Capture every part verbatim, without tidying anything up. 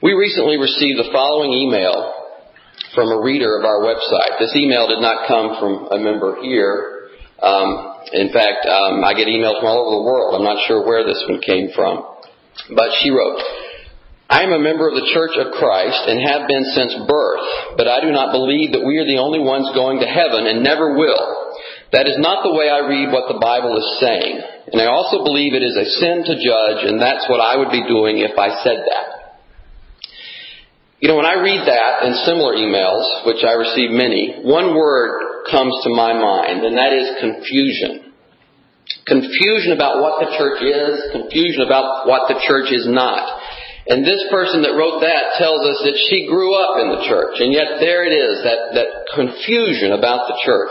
We recently received the following email from a reader of our website. This email did not come from a member here. Um, in fact, um, I get emails from all over the world. I'm not sure where this one came from. But she wrote, I am a member of the Church of Christ and have been since birth, but I do not believe that we are the only ones going to heaven and never will. That is not the way I read what the Bible is saying. And I also believe it is a sin to judge, and that's what I would be doing if I said that. You know, when I read that and similar emails, which I receive many, one word comes to my mind, and that is confusion. Confusion about what the church is, confusion about what the church is not. And this person that wrote that tells us that she grew up in the church, and yet there it is, that, that confusion about the church.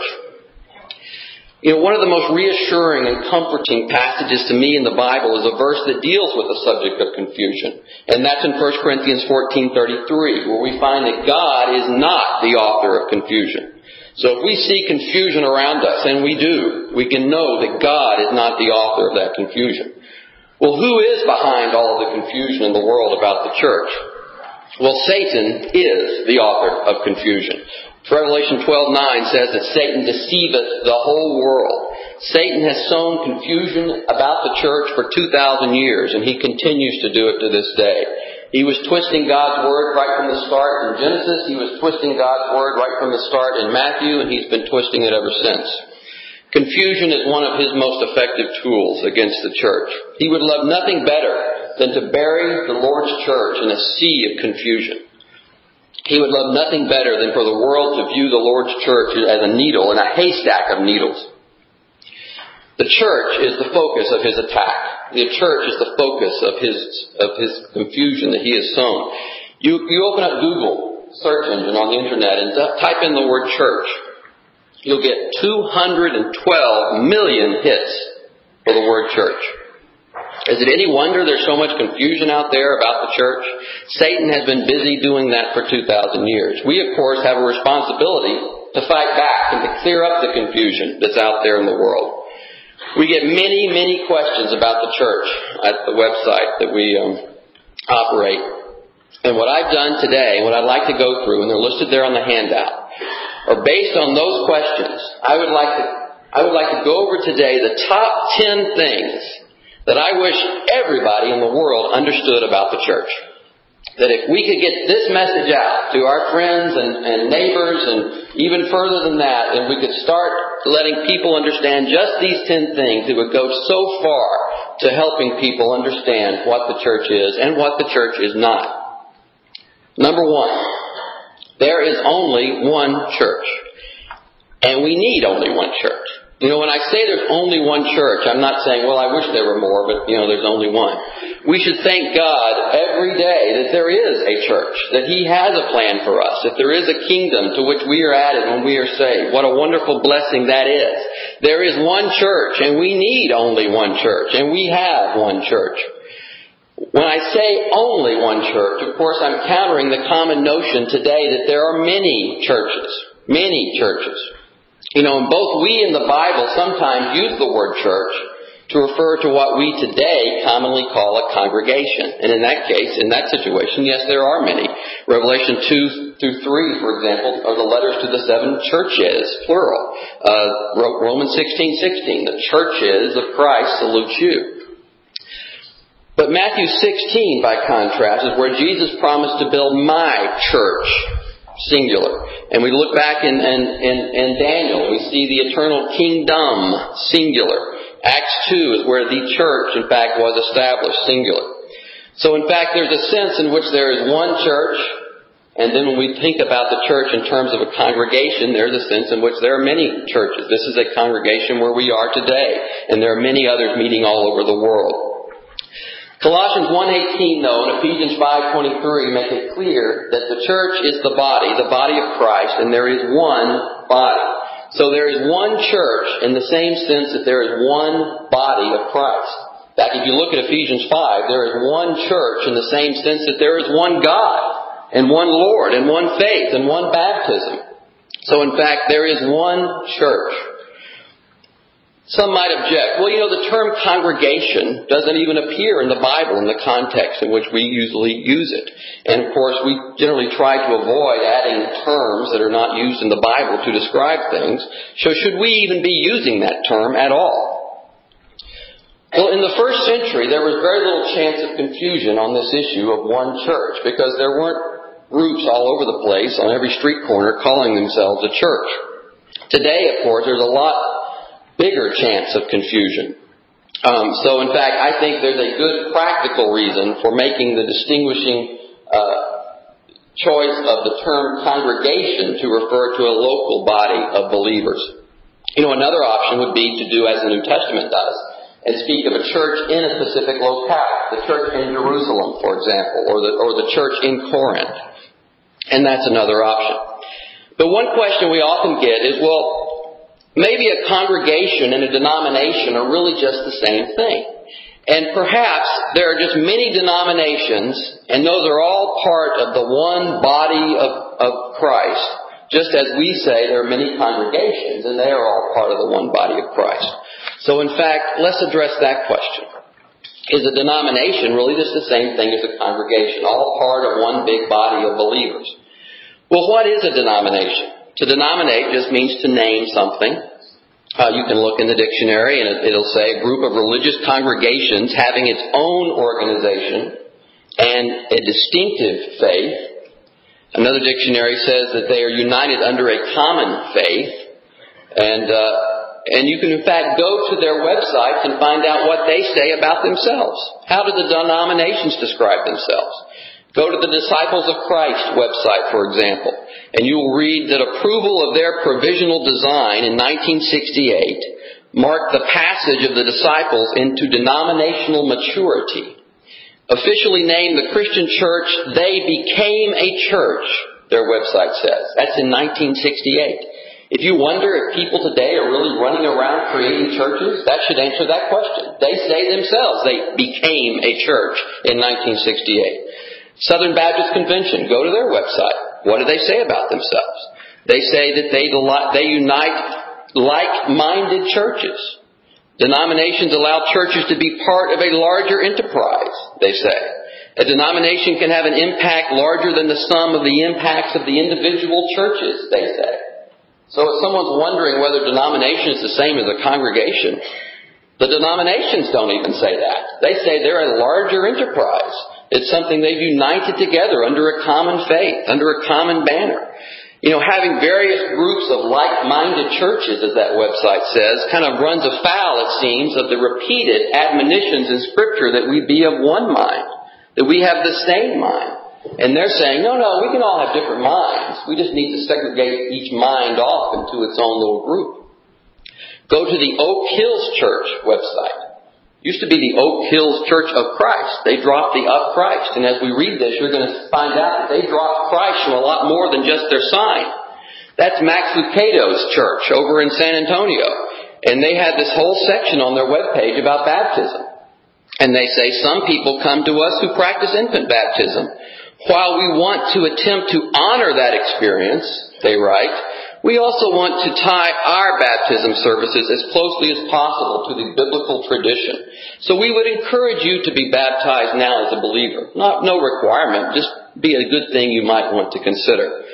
You know, one of the most reassuring and comforting passages to me in the Bible is a verse that deals with the subject of confusion. And that's in First Corinthians fourteen thirty-three, where we find that God is not the author of confusion. So if we see confusion around us, and we do, we can know that God is not the author of that confusion. Well, who is behind all of the confusion in the world about the church? Well, Satan is the author of confusion. Revelation twelve nine says that Satan deceiveth the whole world. Satan has sown confusion about the church for two thousand years, and he continues to do it to this day. He was twisting God's Word right from the start in Genesis. He was twisting God's Word right from the start in Matthew, and he's been twisting it ever since. Confusion is one of his most effective tools against the church. He would love nothing better than to bury the Lord's church in a sea of confusion. He would love nothing better than for the world to view the Lord's church as a needle in a haystack of needles. The church is the focus of his attack. The church is the focus of his of his confusion that he has sown. You, you open up Google search engine on the internet and type in the word church. You'll get two hundred twelve million hits for the word church. Is it any wonder there's so much confusion out there about the church? Satan has been busy doing that for two thousand years. We, of course, have a responsibility to fight back and to clear up the confusion that's out there in the world. We get many, many questions about the church at the website that we um, operate. And what I've done today, what I'd like to go through, and they're listed there on the handout, are based on those questions. I would like to, I would like to go over today the top ten things that I wish everybody in the world understood about the church. That if we could get this message out to our friends and, and neighbors and even further than that, and we could start letting people understand just these ten things, it would go so far to helping people understand what the church is and what the church is not. Number one, there is only one church. And we need only one church. You know, when I say there's only one church, I'm not saying, well, I wish there were more, but, you know, there's only one. We should thank God every day that there is a church, that He has a plan for us, that there is a kingdom to which we are added when we are saved. What a wonderful blessing that is. There is one church, and we need only one church, and we have one church. When I say only one church, of course, I'm countering the common notion today that there are many churches, many churches. You know, and both we and the Bible sometimes use the word church to refer to what we today commonly call a congregation. And in that case, in that situation, yes, there are many. Revelation two through three, for example, are the letters to the seven churches, plural. Uh, Romans sixteen sixteen, the churches of Christ salute you. But Matthew sixteen, by contrast, is where Jesus promised to build my church, singular. And we look back in, in, in, in Daniel, we see the eternal kingdom, singular. Acts two is where the church, in fact, was established, singular. So, in fact, there's a sense in which there is one church, and then when we think about the church in terms of a congregation, there's a sense in which there are many churches. This is a congregation where we are today, and there are many others meeting all over the world. Colossians one eighteen, though, and Ephesians five twenty-three make it clear that the church is the body, the body of Christ, and there is one body. So there is one church in the same sense that there is one body of Christ. In fact, if you look at Ephesians five, there is one church in the same sense that there is one God, and one Lord, and one faith, and one baptism. So in fact, there is one church. Some might object, well, you know, the term congregation doesn't even appear in the Bible in the context in which we usually use it. And, of course, we generally try to avoid adding terms that are not used in the Bible to describe things. So should we even be using that term at all? Well, in the first century, there was very little chance of confusion on this issue of one church because there weren't groups all over the place on every street corner calling themselves a church. Today, of course, there's a lot bigger chance of confusion. Um, so, in fact, I think there's a good practical reason for making the distinguishing uh, choice of the term congregation to refer to a local body of believers. You know, another option would be to do as the New Testament does and speak of a church in a specific locale, the church in Jerusalem, for example, or the, or the church in Corinth. And that's another option. But one question we often get is, well, maybe a congregation and a denomination are really just the same thing. And perhaps there are just many denominations, and those are all part of the one body of, of Christ, just as we say there are many congregations, and they are all part of the one body of Christ. So in fact, let's address that question. Is a denomination really just the same thing as a congregation, all part of one big body of believers? Well, what is a denomination? To denominate just means to name something. Uh, you can look in the dictionary and it, it'll say a group of religious congregations having its own organization and a distinctive faith. Another dictionary says that they are united under a common faith. And, uh, and you can in fact go to their websites and find out what they say about themselves. How do the denominations describe themselves? Go to the Disciples of Christ website, for example, and you will read that approval of their provisional design in nineteen sixty-eight marked the passage of the disciples into denominational maturity. Officially named the Christian Church, they became a church, their website says. That's in nineteen sixty-eight. If you wonder if people today are really running around creating churches, that should answer that question. They say themselves they became a church in nineteen sixty-eight. Southern Baptist Convention, go to their website. What do they say about themselves? They say that they they unite like-minded churches. Denominations allow churches to be part of a larger enterprise, they say. A denomination can have an impact larger than the sum of the impacts of the individual churches, they say. So if someone's wondering whether denomination is the same as a congregation, the denominations don't even say that. They say they're a larger enterprise. It's something they've united together under a common faith, under a common banner. You know, having various groups of like-minded churches, as that website says, kind of runs afoul, it seems, of the repeated admonitions in Scripture that we be of one mind, that we have the same mind. And they're saying, no, no, we can all have different minds. We just need to segregate each mind off into its own little group. Go to the Oak Hills Church website. Used to be the Oak Hills Church of Christ. They dropped the of Christ. And as we read this, you're going to find out that they dropped Christ from a lot more than just their sign. That's Max Lucado's church over in San Antonio. And they had this whole section on their webpage about baptism. And they say some people come to us who practice infant baptism. While we want to attempt to honor that experience, they write, we also want to tie our baptism services as closely as possible to the biblical tradition. So we would encourage you to be baptized now as a believer. Not, no requirement, just be a good thing you might want to consider.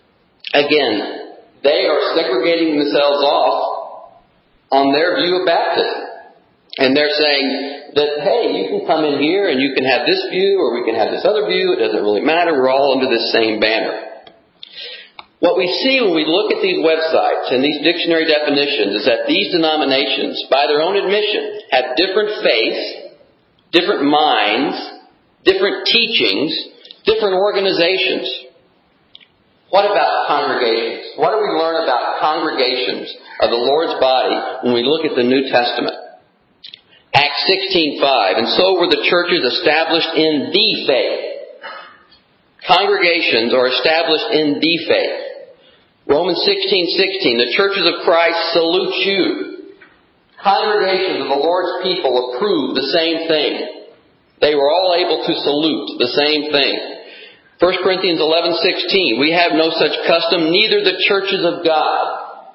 Again, they are segregating themselves off on their view of baptism. And they're saying that, hey, you can come in here and you can have this view or we can have this other view. It doesn't really matter. We're all under this same banner. What we see when we look at these websites and these dictionary definitions is that these denominations, by their own admission, have different faiths, different minds, different teachings, different organizations. What about congregations? What do we learn about congregations of the Lord's body when we look at the New Testament? Acts sixteen five, and so were the churches established in the faith. Congregations are established in the faith. Romans sixteen sixteen, the churches of Christ salute you. Congregations of the Lord's people approve the same thing. They were all able to salute the same thing. First Corinthians eleven sixteen, we have no such custom, neither the churches of God.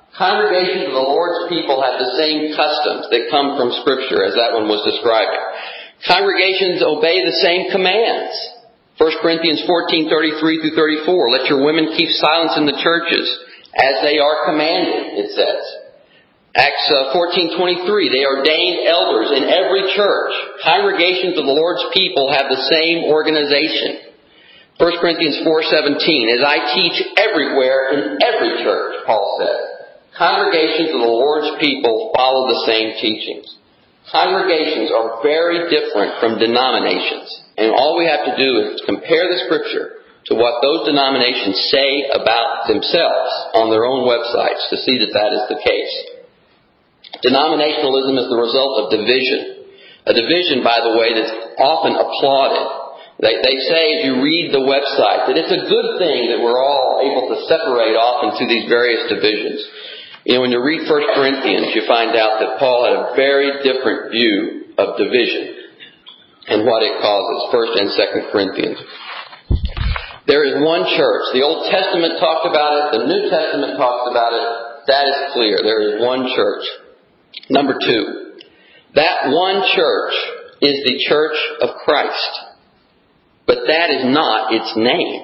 Congregations of the Lord's people have the same customs that come from Scripture as that one was describing. Congregations obey the same commands. First Corinthians fourteen, thirty-three through thirty-four. Let your women keep silence in the churches as they are commanded, it says. Acts fourteen twenty-three, they ordained elders in every church. Congregations of the Lord's people have the same organization. First Corinthians four seventeen, as I teach everywhere in every church, Paul said. Congregations of the Lord's people follow the same teachings. Congregations are very different from denominations. And all we have to do is compare the Scripture to what those denominations say about themselves on their own websites to see that that is the case. Denominationalism is the result of division. A division, by the way, that's often applauded. They, they say, as you read the website, that it's a good thing that we're all able to separate off into these various divisions. You know, when you read First Corinthians, you find out that Paul had a very different view of division and what it causes, First and Second Corinthians. There is one church. The Old Testament talked about it. The New Testament talks about it. That is clear. There is one church. Number two, that one church is the Church of Christ. But that is not its name.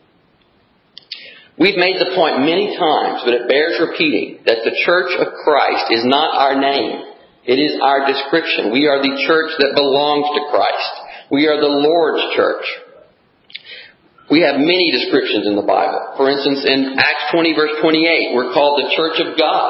We've made the point many times, but it bears repeating, that the Church of Christ is not our name. It is our description. We are the church that belongs to Christ. We are the Lord's church. We have many descriptions in the Bible. For instance, in Acts twenty, verse twenty-eight, we're called the Church of God.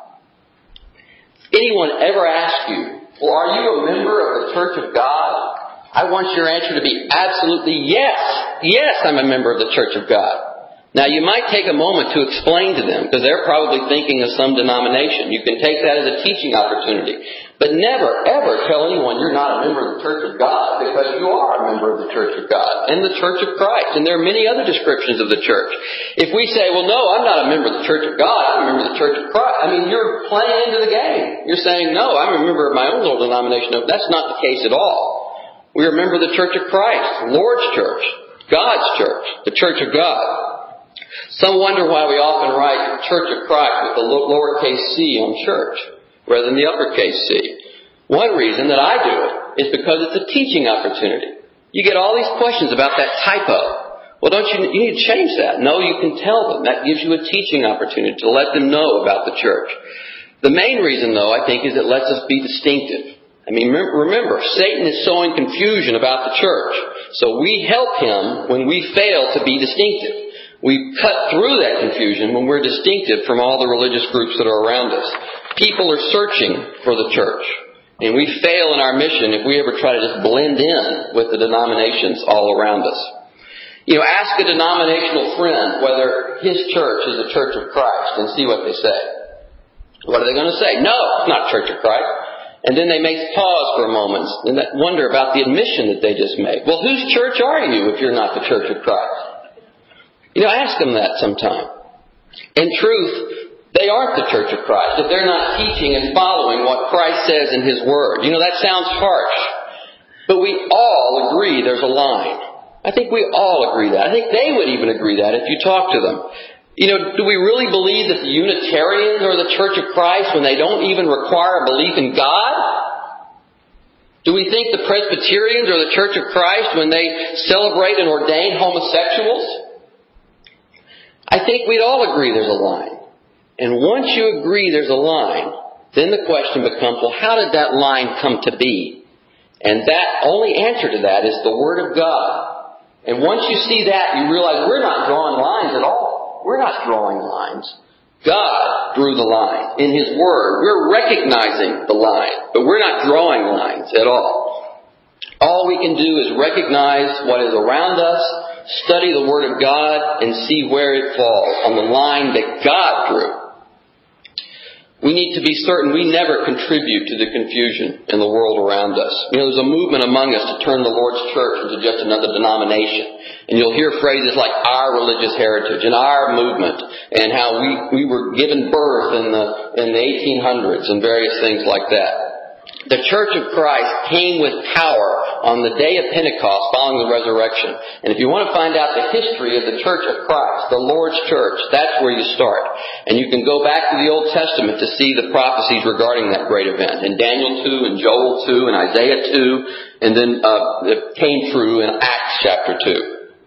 Anyone ever ask you, well, are you a member of the Church of God? I want your answer to be absolutely yes. Yes, I'm a member of the Church of God. Now, you might take a moment to explain to them, because they're probably thinking of some denomination. You can take that as a teaching opportunity. But never, ever tell anyone you're not a member of the Church of God, because you are a member of the Church of God and the Church of Christ. And there are many other descriptions of the church. If we say, well, no, I'm not a member of the Church of God, I'm a member of the Church of Christ, I mean, you're playing into the game. You're saying, no, I'm a member of my own little denomination. No, that's not the case at all. We're a member of the Church of Christ, Lord's church, God's church, the Church of God. Some wonder why we often write Church of Christ with the lowercase c on church rather than the uppercase c. One reason that I do it is because it's a teaching opportunity. You get all these questions about that typo. Well, don't you, you need to change that. No, you can tell them. That gives you a teaching opportunity to let them know about the church. The main reason, though, I think, is it lets us be distinctive. I mean, remember, Satan is sowing confusion about the church. So we help him when we fail to be distinctive. We cut through that confusion when we're distinctive from all the religious groups that are around us. People are searching for the church. And we fail in our mission if we ever try to just blend in with the denominations all around us. You know, ask a denominational friend whether his church is the Church of Christ and see what they say. What are they going to say? No, it's not Church of Christ. And then they may pause for a moment and wonder about the admission that they just made. Well, whose church are you if you're not the Church of Christ? You know, ask them that sometime. In truth, they aren't the Church of Christ if they're not teaching and following what Christ says in His Word. You know, that sounds harsh. But we all agree there's a line. I think we all agree that. I think they would even agree that if you talk to them. You know, do we really believe that the Unitarians are the Church of Christ when they don't even require a belief in God? Do we think the Presbyterians are the Church of Christ when they celebrate and ordain homosexuals? I think we'd all agree there's a line. And once you agree there's a line, then the question becomes, well, how did that line come to be? And that only answer to that is the Word of God. And once you see that, you realize we're not drawing lines at all. We're not drawing lines. God drew the line in His Word. We're recognizing the line, but we're not drawing lines at all. All we can do is recognize what is around us, study the Word of God, and see where it falls on the line that God drew. We need to be certain we never contribute to the confusion in the world around us. You know, there's a movement among us to turn the Lord's church into just another denomination. And you'll hear phrases like our religious heritage and our movement and how we, we were given birth in the, in the eighteen hundreds and various things like that. The Church of Christ came with power on the day of Pentecost following the resurrection. And if you want to find out the history of the Church of Christ, the Lord's Church, that's where you start. And you can go back to the Old Testament to see the prophecies regarding that great event. In Daniel two, and Joel two, and Isaiah two, and then uh, it came true in Acts chapter two.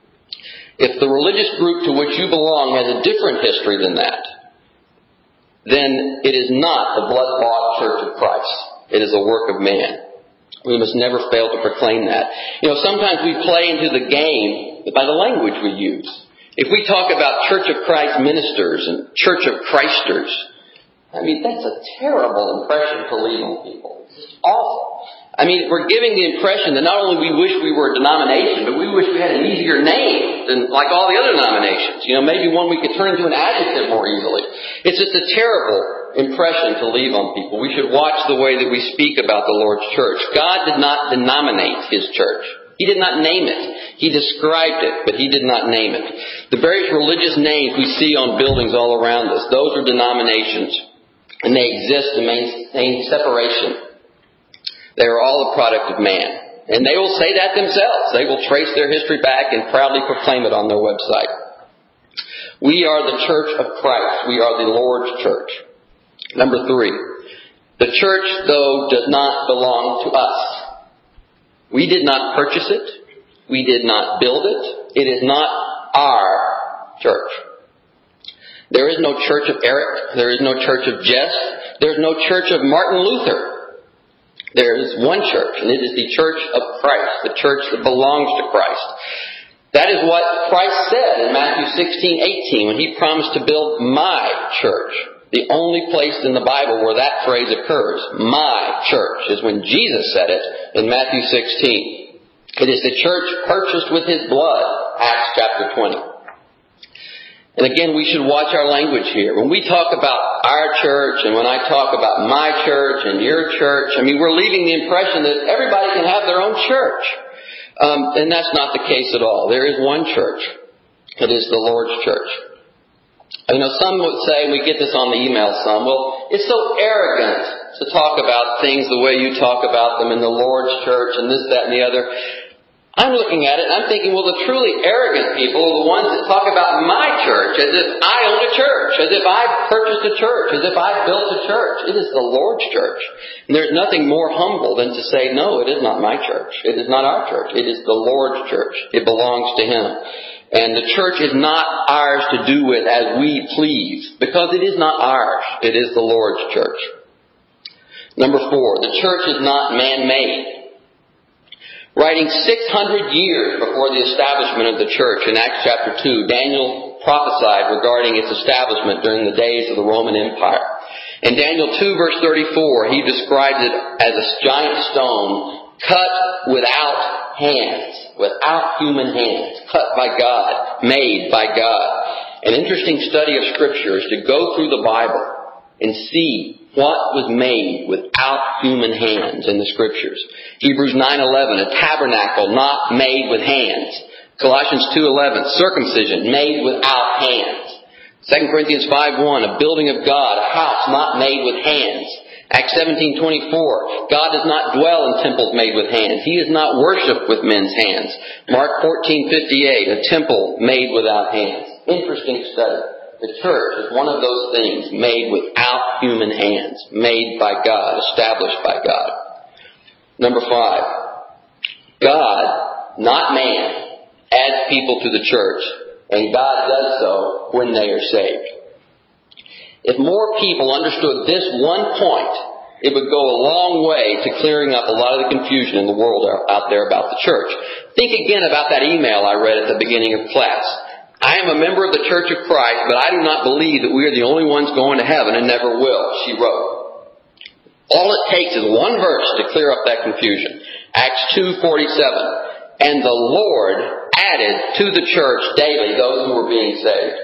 If the religious group to which you belong has a different history than that, then it is not the blood-bought Church of Christ. It is a work of man. We must never fail to proclaim that. You know, sometimes we play into the game by the language we use. If we talk about Church of Christ ministers and Church of Christers, I mean, that's a terrible impression to leave on people. It's just awful. I mean, we're giving the impression that not only we wish we were a denomination, but we wish we had an easier name than like all the other denominations. You know, maybe one we could turn into an adjective more easily. It's just a terrible impression to leave on people. We should watch the way that we speak about the Lord's church. God did not denominate His church. He did not name it. He described it, but He did not name it. The various religious names we see on buildings all around us, those are denominations, and they exist to maintain separation. They are all a product of man. And they will say that themselves. They will trace their history back and proudly proclaim it on their website. We are the church of Christ. We are the Lord's church. Number three, the church, though, does not belong to us. We did not purchase it. We did not build it. It is not our church. There is no church of Eric. There is no church of Jess. There is no church of Martin Luther. There is one church, and it is the church of Christ, the church that belongs to Christ. That is what Christ said in Matthew sixteen eighteen when He promised to build my church. The only place in the Bible where that phrase occurs, my church, is when Jesus said it in Matthew sixteen. It is the church purchased with His blood, Acts chapter twenty. And again, we should watch our language here. When we talk about our church and when I talk about my church and your church, I mean, we're leaving the impression that everybody can have their own church. Um, and that's not the case at all. There is one church. It is the Lord's church. You know, some would say, and we get this on the email some, well, it's so arrogant to talk about things the way you talk about them in the Lord's church and this, that, and the other. I'm looking at it and I'm thinking, well, the truly arrogant people are the ones that talk about my church as if I own a church, as if I purchased a church, as if I built a church. It is the Lord's church. And there's nothing more humble than to say, no, it is not my church. It is not our church. It is the Lord's church. It belongs to Him. And the church is not ours to do with as we please, because it is not ours. It is the Lord's church. Number four, the church is not man-made. Writing six hundred years before the establishment of the church in Acts chapter two, Daniel prophesied regarding its establishment during the days of the Roman Empire. In Daniel two verse thirty-four, he described it as a giant stone cut without hands, without human hands, cut by God, made by God. An interesting study of Scripture is to go through the Bible and see what was made without human hands in the Scriptures. Hebrews nine eleven, a tabernacle not made with hands. Colossians two eleven, circumcision made without hands. Second Corinthians five one, a building of God, a house not made with hands. Acts seventeen twenty-four, God does not dwell in temples made with hands. He is not worshipped with men's hands. Mark fourteen fifty-eight, a temple made without hands. Interesting study. The church is one of those things made without human hands, made by God, established by God. Number five, God, not man, adds people to the church, and God does so when they are saved. If more people understood this one point, it would go a long way to clearing up a lot of the confusion in the world out there about the church. Think again about that email I read at the beginning of class. I am a member of the Church of Christ, but I do not believe that we are the only ones going to heaven and never will, she wrote. All it takes is one verse to clear up that confusion. Acts two forty-seven. And the Lord added to the church daily those who were being saved.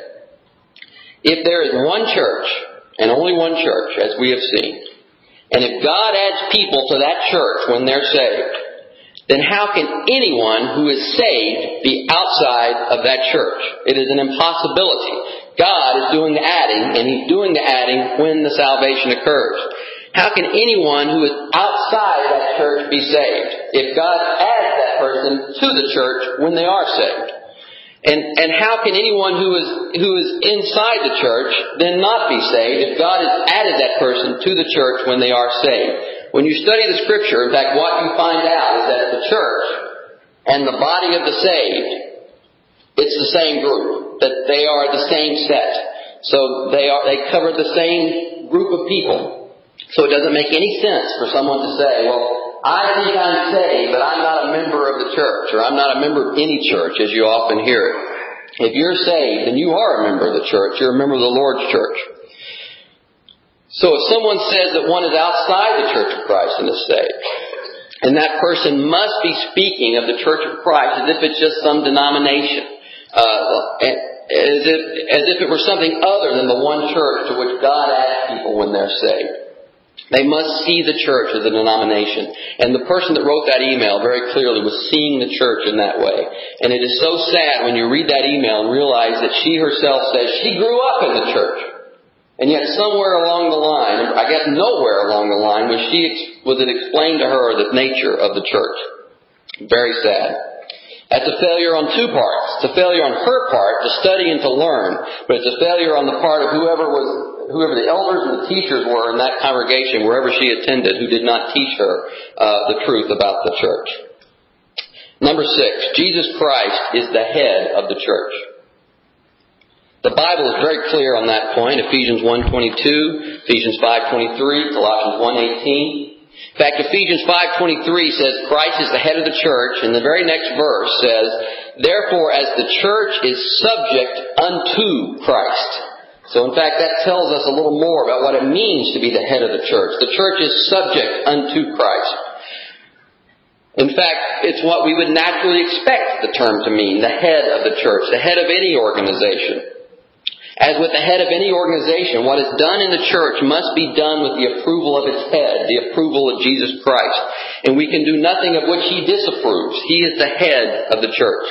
If there is one church, and only one church, as we have seen, and if God adds people to that church when they're saved, then how can anyone who is saved be outside of that church? It is an impossibility. God is doing the adding, and He's doing the adding when the salvation occurs. How can anyone who is outside that church be saved if God adds that person to the church when they are saved? And and how can anyone who is who is inside the church then not be saved if God has added that person to the church when they are saved? When you study the Scripture, in fact, what you find out is that the church and the body of the saved, it's the same group, that they are the same set. So they are they cover the same group of people. So it doesn't make any sense for someone to say, well, I think I'm saved, but I'm not a member of the church, or I'm not a member of any church, as you often hear it. If you're saved, then you are a member of the church. You're a member of the Lord's church. So if someone says that one is outside the Church of Christ and is saved, and that person must be speaking of the Church of Christ as if it's just some denomination, uh, as if, as if it were something other than the one church to which God adds people when they're saved. They must see the church as a denomination. And the person that wrote that email very clearly was seeing the church in that way. And it is so sad when you read that email and realize that she herself says she grew up in the church. And yet somewhere along the line, I guess nowhere along the line, was she was it explained to her the nature of the church. Very sad. That's a failure on two parts. It's a failure on her part to study and to learn, but it's a failure on the part of whoever was, whoever the elders and the teachers were in that congregation, wherever she attended, who did not teach her uh, the truth about the church. Number six, Jesus Christ is the head of the church. The Bible is very clear on that point. Ephesians one twenty-two, Ephesians five twenty-three, Colossians one eighteen. In fact, Ephesians five twenty-three says Christ is the head of the church, and the very next verse says, therefore, as the church is subject unto Christ. So, in fact, that tells us a little more about what it means to be the head of the church. The church is subject unto Christ. In fact, it's what we would naturally expect the term to mean, the head of the church, the head of any organization. As with the head of any organization, what is done in the church must be done with the approval of its head, the approval of Jesus Christ. And we can do nothing of which He disapproves. He is the head of the church.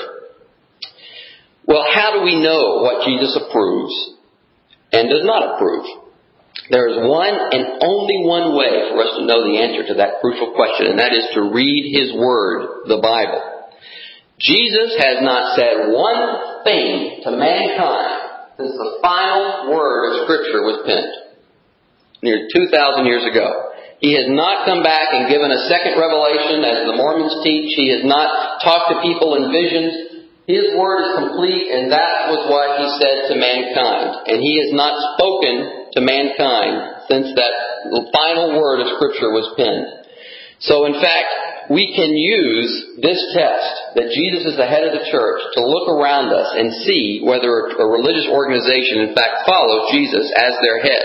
Well, how do we know what Jesus approves and does not approve? There is one and only one way for us to know the answer to that crucial question, and that is to read His Word, the Bible. Jesus has not said one thing to mankind since the final word of Scripture was penned, nearly two thousand years ago. He has not come back and given a second revelation as the Mormons teach. He has not talked to people in visions. His word is complete, and that was what He said to mankind. And He has not spoken to mankind since that final word of Scripture was penned. So, in fact, we can use this test, that Jesus is the head of the church, to look around us and see whether a religious organization, in fact, follows Jesus as their head.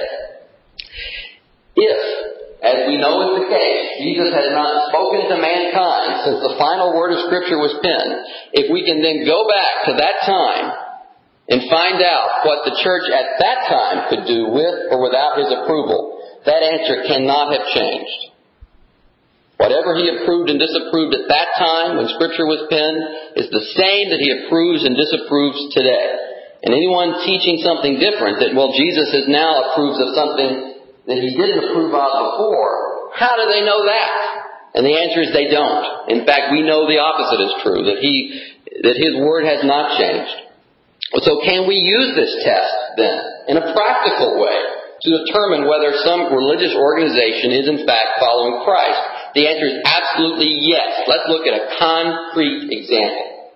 If, as we know is the case, Jesus has not spoken to mankind since the final word of Scripture was penned, if we can then go back to that time and find out what the church at that time could do with or without His approval, that answer cannot have changed. Whatever He approved and disapproved at that time when Scripture was penned is the same that He approves and disapproves today. And anyone teaching something different, that, well, Jesus has now approves of something that He didn't approve of before, how do they know that? And the answer is they don't. In fact, we know the opposite is true, that He, that His Word has not changed. So can we use this test, then, in a practical way, to determine whether some religious organization is in fact following Christ? The answer is absolutely yes. Let's look at a concrete example.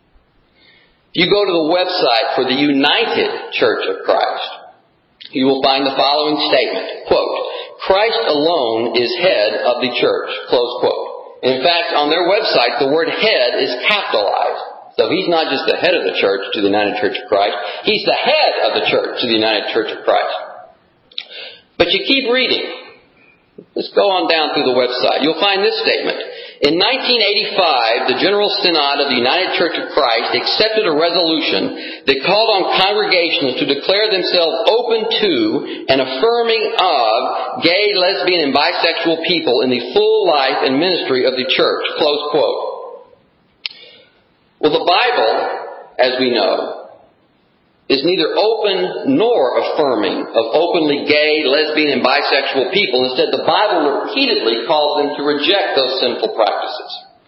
If you go to the website for the United Church of Christ, you will find the following statement, quote, Christ alone is head of the church, close quote. In fact, on their website, the word head is capitalized. So He's not just the head of the church to the United Church of Christ. He's the head of the church to the United Church of Christ. But you keep reading. Let's go on down through the website. You'll find this statement. In nineteen eighty-five, the General Synod of the United Church of Christ accepted a resolution that called on congregations to declare themselves open to and affirming of gay, lesbian, and bisexual people in the full life and ministry of the church. Close quote. Well, the Bible, as we know, is neither open nor affirming of openly gay, lesbian, and bisexual people. Instead, the Bible repeatedly calls them to reject those sinful practices.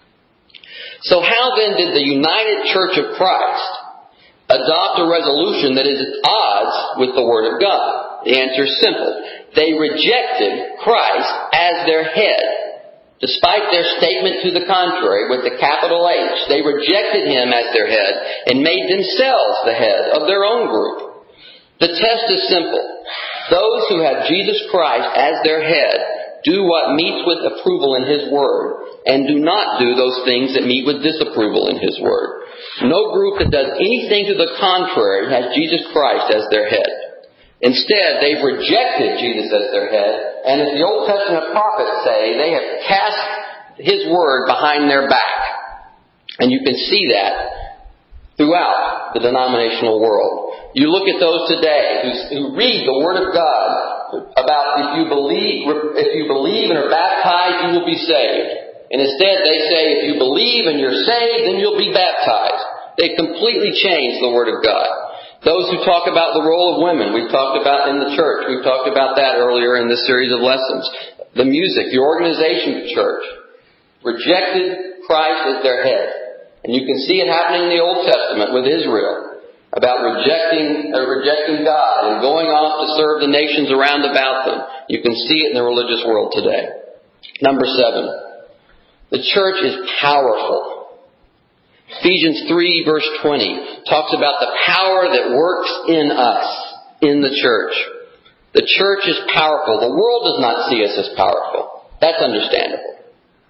So how then did the United Church of Christ adopt a resolution that is at odds with the Word of God? The answer is simple. They rejected Christ as their head. Despite their statement to the contrary with the capital H, they rejected Him as their head and made themselves the head of their own group. The test is simple. Those who have Jesus Christ as their head do what meets with approval in His Word and do not do those things that meet with disapproval in His Word. No group that does anything to the contrary has Jesus Christ as their head. Instead, they've rejected Jesus as their head, and as the Old Testament prophets say, they have cast His Word behind their back. And you can see that throughout the denominational world. You look at those today who, who read the Word of God about if you believe, if you believe and are baptized, you will be saved. And instead they say if you believe and you're saved, then you'll be baptized. They've completely changed the Word of God. Those who talk about the role of women, we've talked about in the church. We've talked about that earlier in this series of lessons. The music, the organization of the church, rejected Christ as their head. And you can see it happening in the Old Testament with Israel, about rejecting, uh, rejecting God and going off to serve the nations around about them. You can see it in the religious world today. Number seven, the church is powerful. Ephesians three verse twenty talks about the power that works in us, in the church. The church is powerful. The world does not see us as powerful. That's understandable.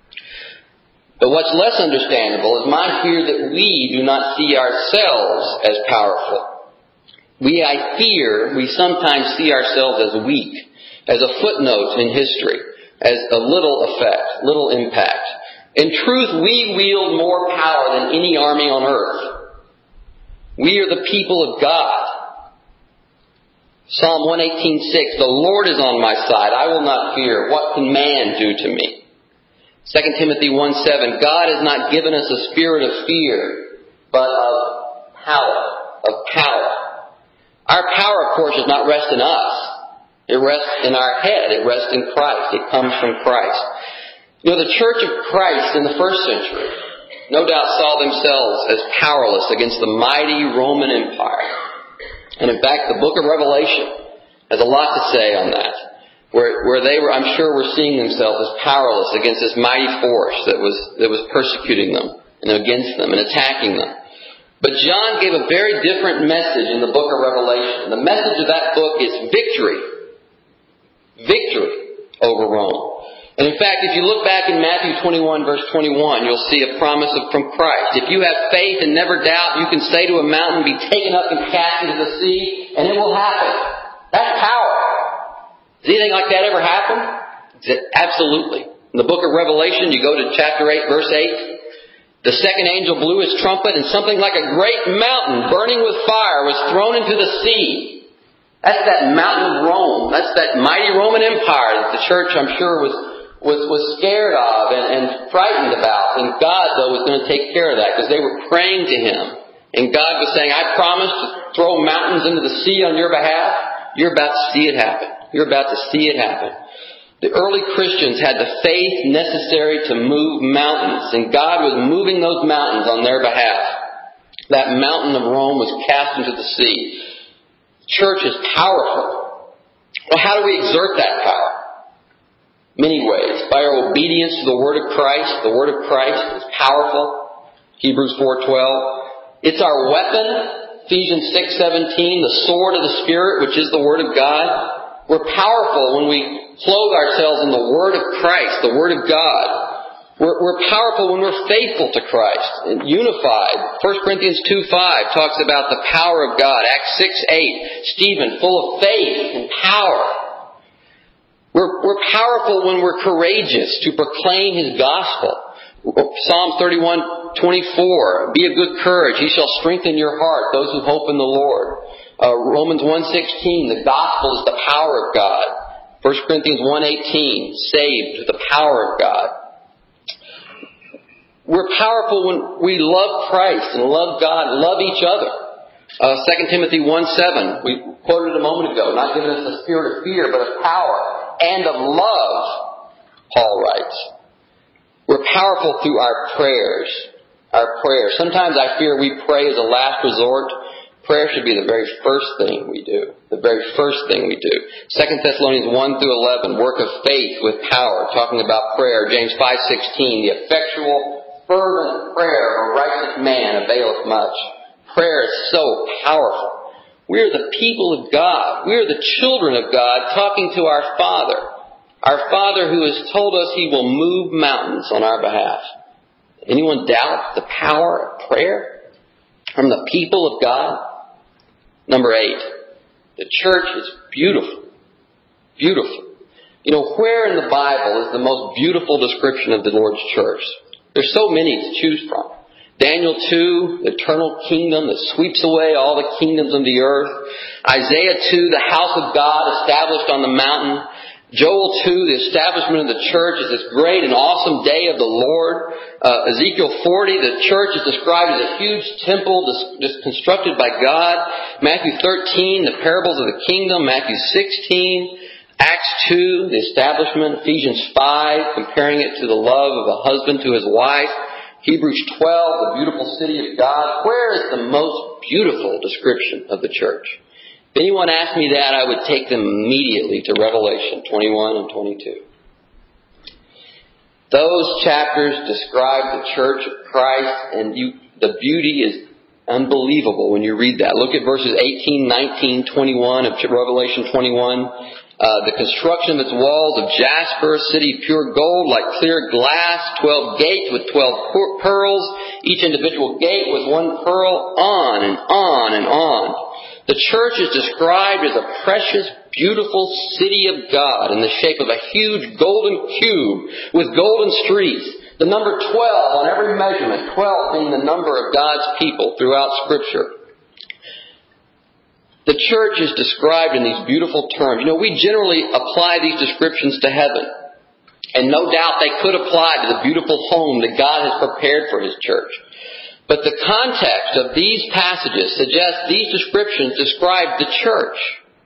But what's less understandable is my fear that we do not see ourselves as powerful. We, I fear, we sometimes see ourselves as weak, as a footnote in history, as a little effect, little impact. In truth, we wield more power than any army on earth. We are the people of God. Psalm one eighteen six, the Lord is on my side. I will not fear. What can man do to me? Second Timothy one seven, God has not given us a spirit of fear, but of power. Of power. Our power, of course, does not rest in us. It rests in our head. It rests in Christ. It comes from Christ. You know, the Church of Christ in the first century no doubt saw themselves as powerless against the mighty Roman Empire. And in fact, the book of Revelation has a lot to say on that. Where, where they were, I'm sure, were seeing themselves as powerless against this mighty force that was, that was persecuting them and against them and attacking them. But John gave a very different message in the book of Revelation. The message of that book is victory. Victory over Rome. And in fact, if you look back in Matthew twenty-one, verse twenty-one, you'll see a promise of, from Christ. If you have faith and never doubt, you can say to a mountain, be taken up and cast into the sea, and it will happen. That's power. Does anything like that ever happen? Absolutely. In the book of Revelation, you go to chapter eight, verse eight. The second angel blew his trumpet, and something like a great mountain burning with fire was thrown into the sea. That's that mountain of Rome. That's that mighty Roman Empire that the church, I'm sure, was was was scared of and, and frightened about. And God, though, was going to take care of that because they were praying to Him. And God was saying, I promise to throw mountains into the sea on your behalf. You're about to see it happen. You're about to see it happen. The early Christians had the faith necessary to move mountains. And God was moving those mountains on their behalf. That mountain of Rome was cast into the sea. Church is powerful. Well, how do we exert that power? Many ways. By our obedience to the Word of Christ. The Word of Christ is powerful. Hebrews four twelve. It's our weapon. Ephesians six seventeen. The sword of the Spirit, which is the Word of God. We're powerful when we clothe ourselves in the Word of Christ, the Word of God. We're, we're powerful when we're faithful to Christ and unified. First Corinthians two five talks about the power of God. Acts six eight. Stephen, full of faith and power. We're, we're powerful when we're courageous to proclaim His gospel. Psalm thirty-one twenty-four, be of good courage, He shall strengthen your heart, those who hope in the Lord. Uh, Romans one sixteen, the gospel is the power of God. First Corinthians one eighteen, saved with the power of God. We're powerful when we love Christ and love God and love each other. Uh, Second Timothy one seven, we quoted a moment ago, not giving us a spirit of fear, but of power and of love, Paul writes. We're powerful through our prayers. Our prayers. Sometimes I fear we pray as a last resort. Prayer should be the very first thing we do. The very first thing we do. Second Thessalonians one through eleven, work of faith with power, talking about prayer. James five sixteen, the effectual, fervent prayer of a righteous man availeth much. Prayer is so powerful. We are the people of God. We are the children of God talking to our Father. Our Father who has told us He will move mountains on our behalf. Anyone doubt the power of prayer from the people of God? Number eight, the church is beautiful. Beautiful. You know, where in the Bible is the most beautiful description of the Lord's church? There's so many to choose from. Daniel two, the eternal kingdom that sweeps away all the kingdoms of the earth. Isaiah two, the house of God established on the mountain. Joel two, the establishment of the church is this great and awesome day of the Lord. Uh, Ezekiel forty, the church is described as a huge temple just constructed by God. Matthew thirteen, the parables of the kingdom. Matthew sixteen, Acts two, the establishment. Ephesians five, comparing it to the love of a husband to his wife. Hebrews twelve, the beautiful city of God. Where is the most beautiful description of the church? If anyone asked me that, I would take them immediately to Revelation twenty-one and twenty-two. Those chapters describe the church of Christ, and you, the beauty is unbelievable when you read that. Look at verses eighteen, nineteen, twenty-one of Revelation twenty-one. Uh, the construction of its walls of jasper, city of pure gold, like clear glass, twelve gates with twelve pearls. Each individual gate was one pearl, on and on and on. The church is described as a precious, beautiful city of God in the shape of a huge golden cube with golden streets. The number twelve on every measurement, twelve being the number of God's people throughout Scripture. The church is described in these beautiful terms. You know, we generally apply these descriptions to heaven. And no doubt they could apply to the beautiful home that God has prepared for His church. But the context of these passages suggests these descriptions describe the church,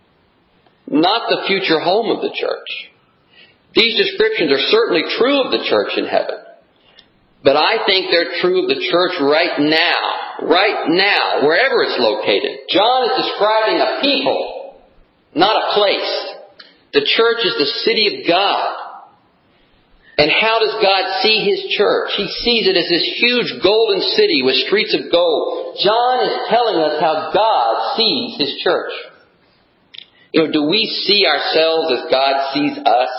not the future home of the church. These descriptions are certainly true of the church in heaven. But I think they're true of the church right now, right now, wherever it's located. John is describing a people, not a place. The church is the city of God. And how does God see His church? He sees it as this huge golden city with streets of gold. John is telling us how God sees His church. You know, do we see ourselves as God sees us?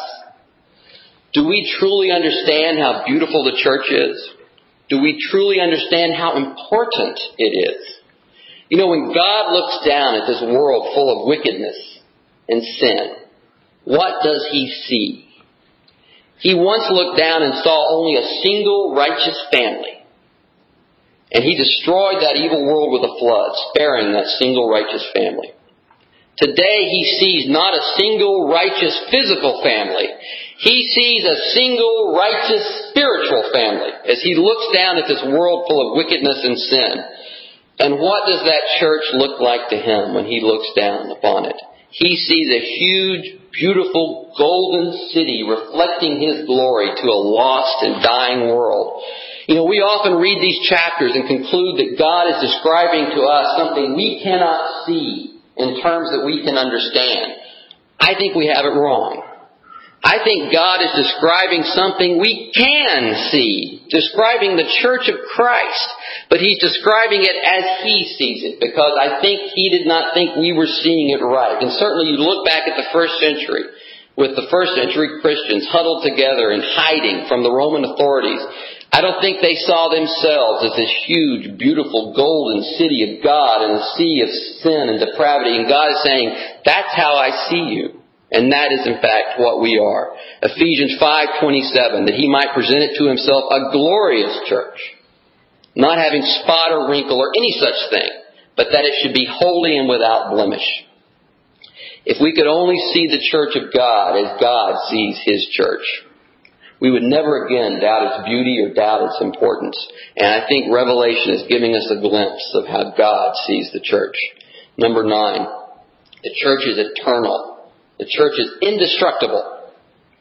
Do we truly understand how beautiful the church is? Do we truly understand how important it is? You know, when God looks down at this world full of wickedness and sin, what does He see? He once looked down and saw only a single righteous family. And He destroyed that evil world with a flood, sparing that single righteous family. Today He sees not a single righteous physical family. He sees a single righteous spiritual family as He looks down at this world full of wickedness and sin. And what does that church look like to Him when He looks down upon it? He sees a huge, beautiful, golden city reflecting His glory to a lost and dying world. You know, we often read these chapters and conclude that God is describing to us something we cannot see in terms that we can understand. I think we have it wrong. I think God is describing something we can see, describing the church of Christ, but He's describing it as He sees it, because I think He did not think we were seeing it right. And certainly you look back at the first century, with the first century Christians huddled together and hiding from the Roman authorities. I don't think they saw themselves as this huge, beautiful, golden city of God in a sea of sin and depravity. And God is saying, that's how I see you. And that is in fact what we are. Ephesians five twenty-seven, that He might present it to Himself a glorious church, not having spot or wrinkle or any such thing, but that it should be holy and without blemish. If we could only see the church of God as God sees His church. we would never again doubt its beauty or doubt its importance. And I think Revelation is giving us a glimpse of how God sees the church. Number nine, the church is eternal. The church is indestructible.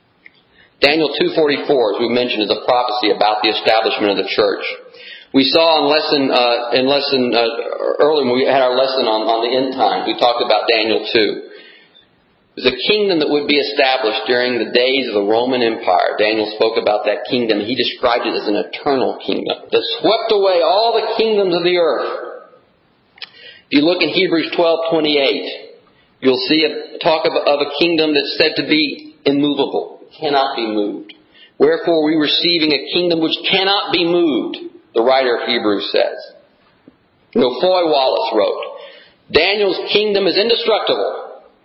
Daniel two forty-four, as we mentioned, is a prophecy about the establishment of the church. We saw in lesson, uh, in lesson, uh, earlier when we had our lesson on, on the end times, we talked about Daniel two. It was a kingdom that would be established during the days of the Roman Empire. Daniel spoke about that kingdom. He described it as an eternal kingdom that swept away all the kingdoms of the earth. If you look in Hebrews twelve twenty-eight, you'll see a talk of, of a kingdom that's said to be immovable, cannot be moved. Wherefore we receiving a kingdom which cannot be moved, the writer of Hebrews says. You know, Foy Wallace wrote, Daniel's kingdom is indestructible.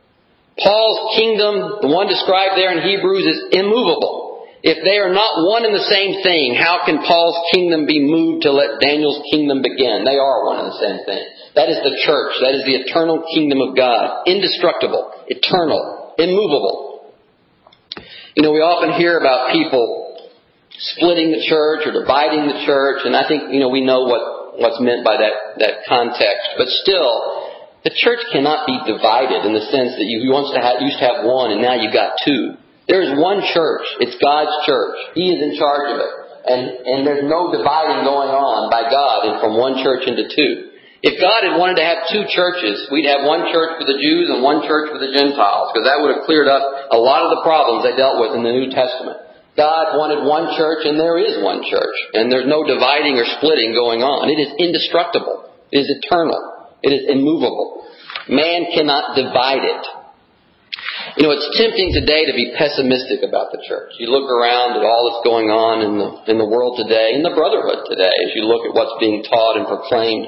Paul's kingdom, the one described there in Hebrews, is immovable. If they are not one and the same thing, how can Paul's kingdom be moved to let Daniel's kingdom begin? They are one and the same thing. That is the church. That is the eternal kingdom of God. Indestructible, eternal, immovable. You know, we often hear about people splitting the church or dividing the church, and I think, you know, we know what, what's meant by that, that context. But still, the church cannot be divided in the sense that you once to have, used to have one and now you've got two. There is one church. It's God's church. He is in charge of it. And, and there's no dividing going on by God and from one church into two. If God had wanted to have two churches, we'd have one church for the Jews and one church for the Gentiles, because that would have cleared up a lot of the problems they dealt with in the New Testament. God wanted one church, and there is one church. And there's no dividing or splitting going on. It is indestructible. It is eternal. It is immovable. Man cannot divide it. You know, it's tempting today to be pessimistic about the church. You look around at all that's going on in the in the world today, in the brotherhood today, as you look at what's being taught and proclaimed.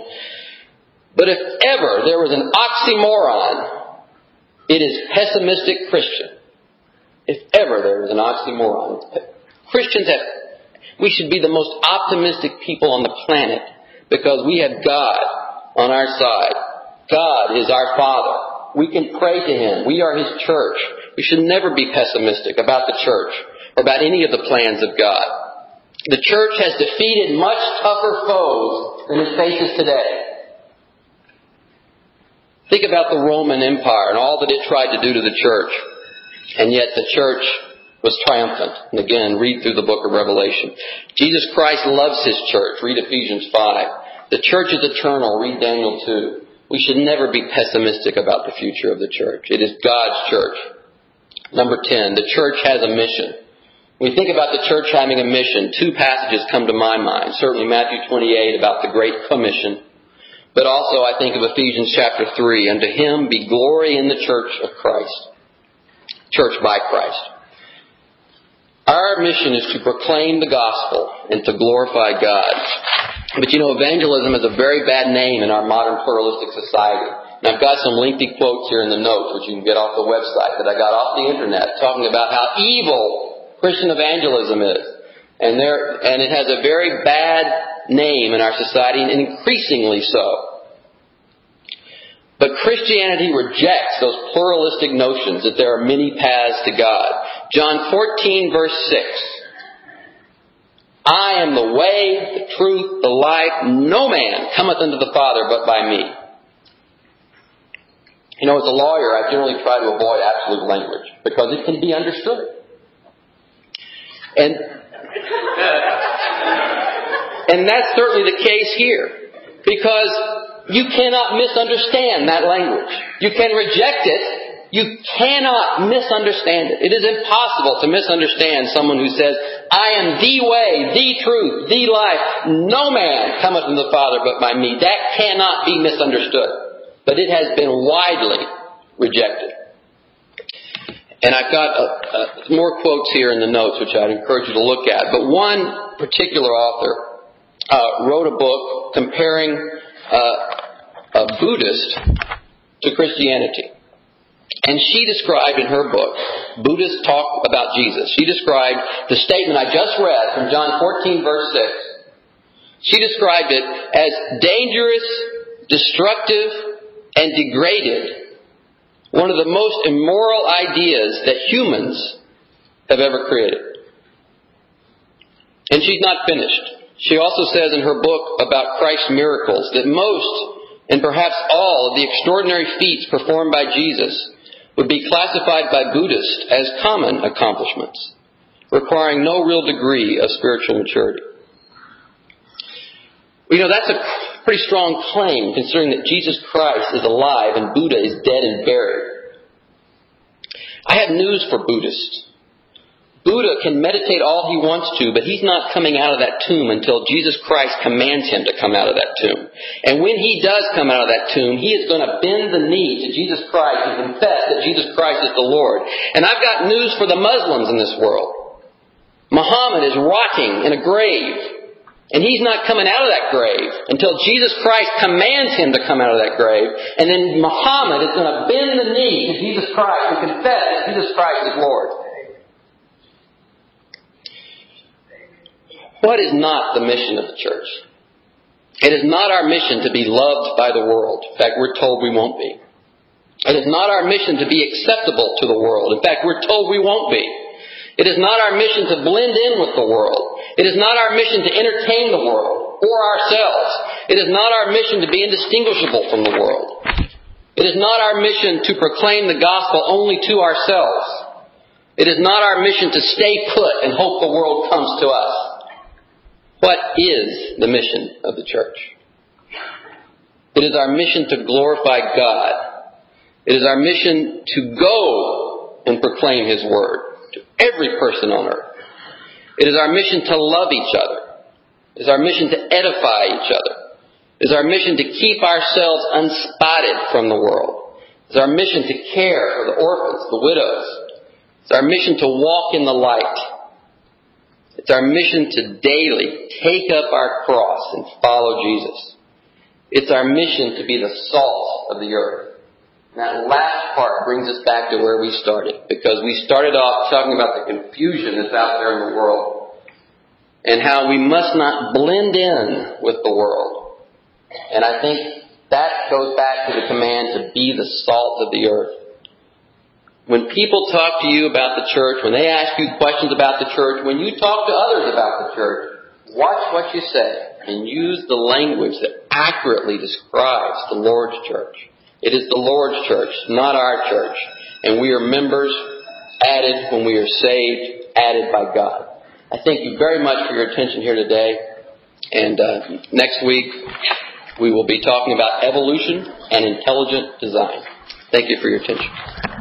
But if ever there was an oxymoron, it is pessimistic Christian. If ever there was an oxymoron. Christians have, we should be the most optimistic people on the planet because we have God on our side. God is our Father. We can pray to Him. We are His church. We should never be pessimistic about the church or about any of the plans of God. The church has defeated much tougher foes than it faces today. Think about the Roman Empire and all that it tried to do to the church. And yet the church was triumphant. And again, read through the book of Revelation. Jesus Christ loves His church. Read Ephesians five. The church is eternal. Read Daniel two. We should never be pessimistic about the future of the church. It is God's church. Number ten, the church has a mission. When we think about the church having a mission, two passages come to my mind. Certainly Matthew twenty-eight about the Great Commission. But also I think of Ephesians chapter three. Unto Him be glory in the church of Christ. Church by Christ. Our mission is to proclaim the gospel and to glorify God. But you know, evangelism is a very bad name in our modern pluralistic society. And I've got some lengthy quotes here in the notes, which you can get off the website, that I got off the internet, talking about how evil Christian evangelism is. And there, and it has a very bad name in our society, and increasingly so. But Christianity rejects those pluralistic notions that there are many paths to God. John fourteen, verse six. I am the way, the truth, the life. No man cometh unto the Father but by me. You know, as a lawyer, I generally try to avoid absolute language because it can be understood. And, and that's certainly the case here. Because you cannot misunderstand that language. You can reject it. You cannot misunderstand it. It is impossible to misunderstand someone who says, I am the way, the truth, the life. No man cometh unto the Father but by me. That cannot be misunderstood. But it has been widely rejected. And I've got uh, uh, more quotes here in the notes, which I'd encourage you to look at. But one particular author uh, wrote a book comparing uh, a Buddhist to Christianity. And she described in her book, Buddhist Talk About Jesus, she described the statement I just read from John fourteen, verse six. She described it as dangerous, destructive, and degraded. One of the most immoral ideas that humans have ever created. And she's not finished. She also says in her book about Christ's miracles that most, and perhaps all, of the extraordinary feats performed by Jesus would be classified by Buddhists as common accomplishments, requiring no real degree of spiritual maturity. Well, you know, that's a pretty strong claim, considering that Jesus Christ is alive and Buddha is dead and buried. I have news for Buddhists. Buddha can meditate all he wants to, but he's not coming out of that tomb until Jesus Christ commands him to come out of that tomb. And when he does come out of that tomb, he is going to bend the knee to Jesus Christ and confess that Jesus Christ is the Lord. And I've got news for the Muslims in this world. Muhammad is rotting in a grave. And he's not coming out of that grave until Jesus Christ commands him to come out of that grave. And then Muhammad is going to bend the knee to Jesus Christ and confess that Jesus Christ is Lord. What is not the mission of the church? It is not our mission to be loved by the world. In fact, we're told we won't be. It is not our mission to be acceptable to the world. In fact, we're told we won't be. It is not our mission to blend in with the world. It is not our mission to entertain the world or ourselves. It is not our mission to be indistinguishable from the world. It is not our mission to proclaim the gospel only to ourselves. It is not our mission to stay put and hope the world comes to us. What is the mission of the church? It is our mission to glorify God. It is our mission to go and proclaim His word to every person on earth. It is our mission to love each other. It is our mission to edify each other. It is our mission to keep ourselves unspotted from the world. It is our mission to care for the orphans, the widows. It's our mission to walk in the light. It's our mission to daily take up our cross and follow Jesus. It's our mission to be the salt of the earth. And that last part brings us back to where we started, because we started off talking about the confusion that's out there in the world and how we must not blend in with the world. And I think that goes back to the command to be the salt of the earth. When people talk to you about the church, when they ask you questions about the church, when you talk to others about the church, watch what you say and use the language that accurately describes the Lord's church. It is the Lord's church, not our church. And we are members added when we are saved, added by God. I thank you very much for your attention here today. And uh, next week, we will be talking about evolution and intelligent design. Thank you for your attention.